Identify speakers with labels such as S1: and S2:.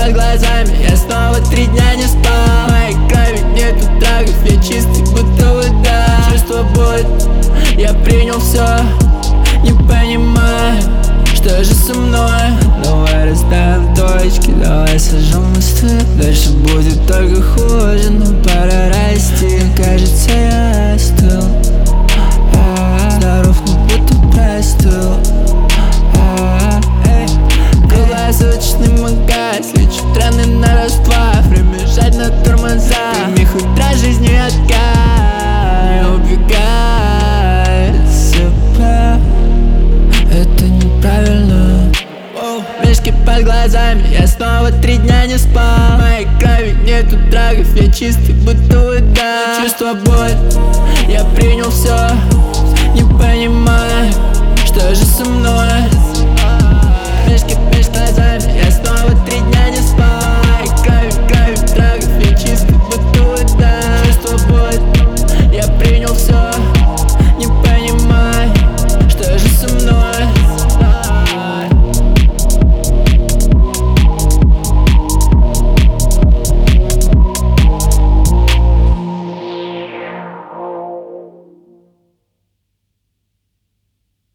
S1: под глазами, я снова 3 дня не спал. В моей крови нету драгов, я чистый, будто вода. Чувство будет, я принял все, не понимаю, что же со мной. Давай расставим точки, давай сожжем мосты. Дальше будет только хуже, но пора расти. Кажется, я остыл, здоров, но будто простыл. Круглосуточный магаз, лечу страны на раз-два. Время жать на тормоза, прими хоть раз жизнью откай. Убегай от себя, это неправильно. Мешки под глазами, я снова 3 дня не спал. В моей крови нету драгов, я чистый, будто вода. Чувство будет, я принял все, не понимаю,